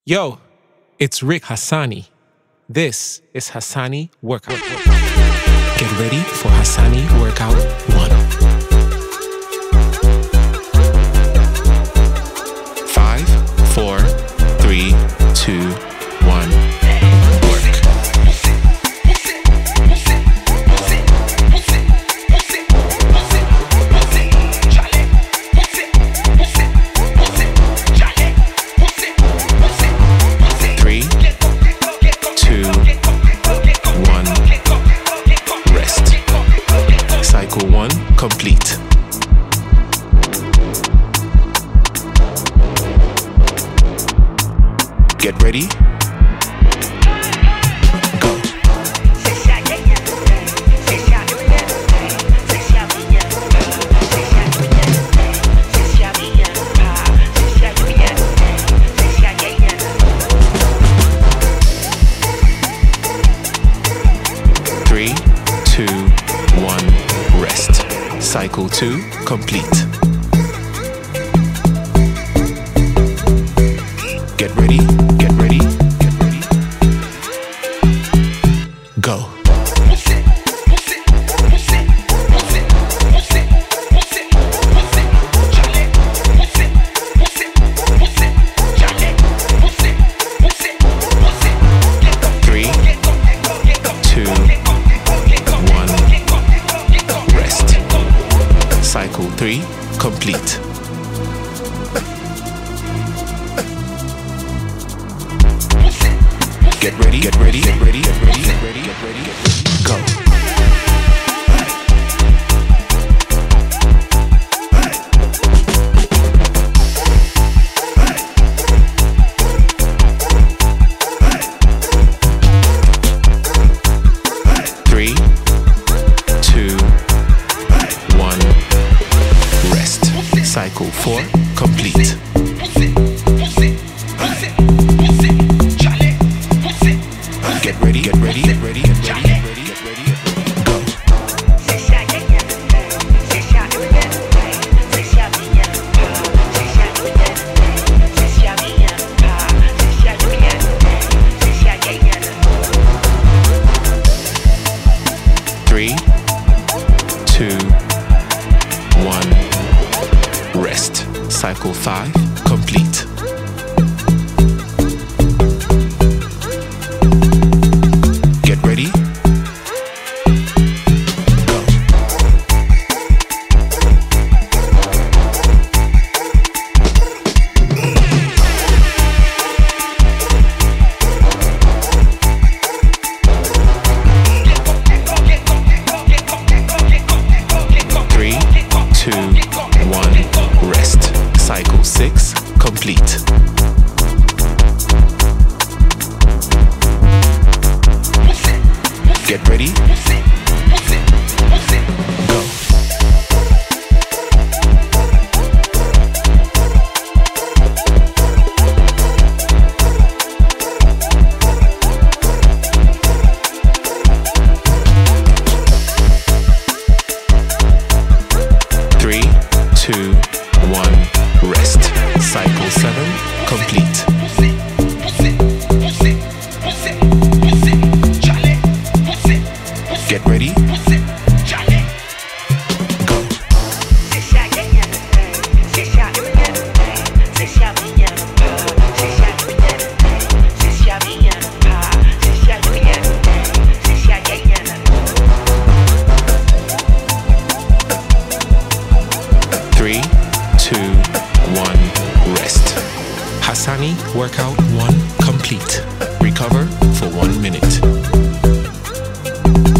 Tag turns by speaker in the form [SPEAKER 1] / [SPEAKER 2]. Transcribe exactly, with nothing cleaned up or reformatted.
[SPEAKER 1] Yo, it's Rick Hassani. This is Hassani Workout. Get ready for Hassani Workout one. Five, four, three, two, one. Complete. Get ready. Go. Three, two, one, rest. Cycle two, complete. Get ready, get ready, get ready. Go. Three, two, one, rest. Cycle three, complete. Get ready, get ready, get ready, get ready, get ready, get ready, get ready. Go. Three, two, one, rest. Cycle four, complete. Get ready, get ready, get ready, get ready, get ready, get ready, get ready. Go. Three, two, one, rest. Cycle five, complete. Get ready. Go. Three, two, one, rest. Cycle six, complete. Get ready. Go. Three, two, one, rest. Cycle seven, complete. Get ready. Go. Three, two, one, rest. Hassani Workout one complete. Recover for one minute.